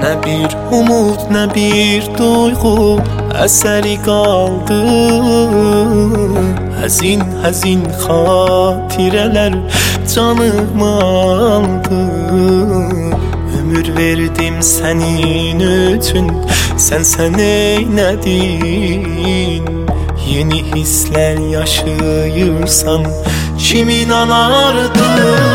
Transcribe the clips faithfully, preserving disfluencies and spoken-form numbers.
Nə bir umud, nə bir duyğu əsəri qaldı. Həzin, həzin xatirələr canımı aldı. Ömür verdim sənin üçün, sən sən eynədin. Yeni hisslər yaşayırsan kim inanardı?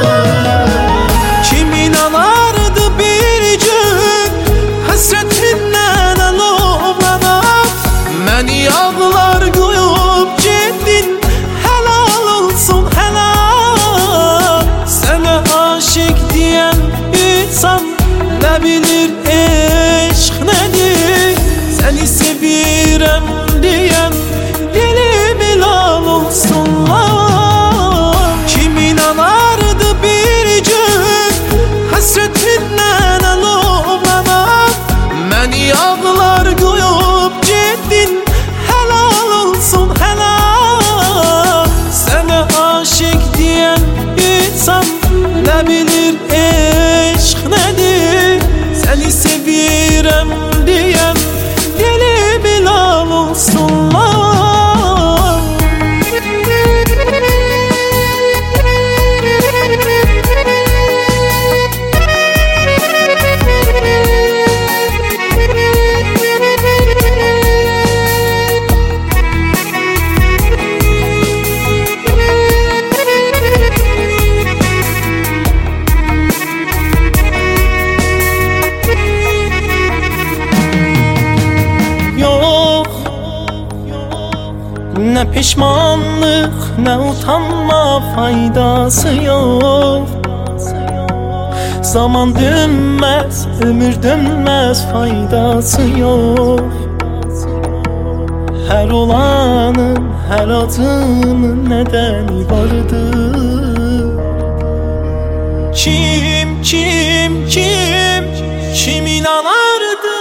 Kim inanardı bir gün həsrətindən alovlanıb məni yağlar qoyub getdin. Helal olsun helal, sənə aşık deyən insan nə bilir eşq nədir? Səni sevirəm deyən dilim ilal olsunlar. Kim inanardı bir gün həsrətindən alovlanıb məni yağlar qoyub getdin. Helal olsun helal, sənə aşık deyən insan nə bilir eşq nədir? Səni sevirəm deyən dilim ilal olsunlar. Nə pişmanlıq, nə utanma, faydası yox. Zaman dönməz, ömür dönməz, faydası yox. Hər olanın, hər acının nədəni vardır. Kim, kim, kim, kim inanardı?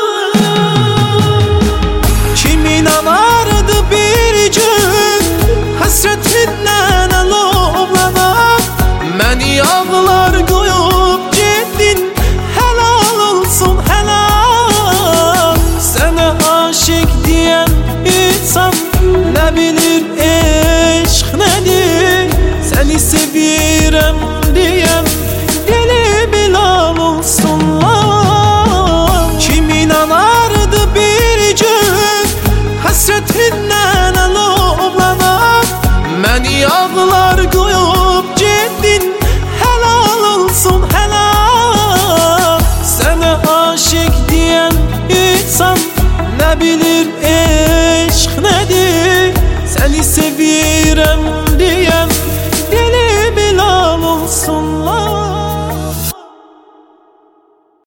Kim inanardı bir gün həsrətindən alovlanıb məni yağlar qoyub getdin. Helal olsun helal, sənə aşık deyən insan nə bilir eşq nədir? Səni sevirəm deyən dilim ilal olsunlar. Kim inanardı bir gün həsrətindən alovlanıb məni yağlar qoyub getdin. Helal olsun helal, sənə aşık deyən insan nə bilir eşq nədir? Səni sevirəm deyən dilim ilal olsunlar.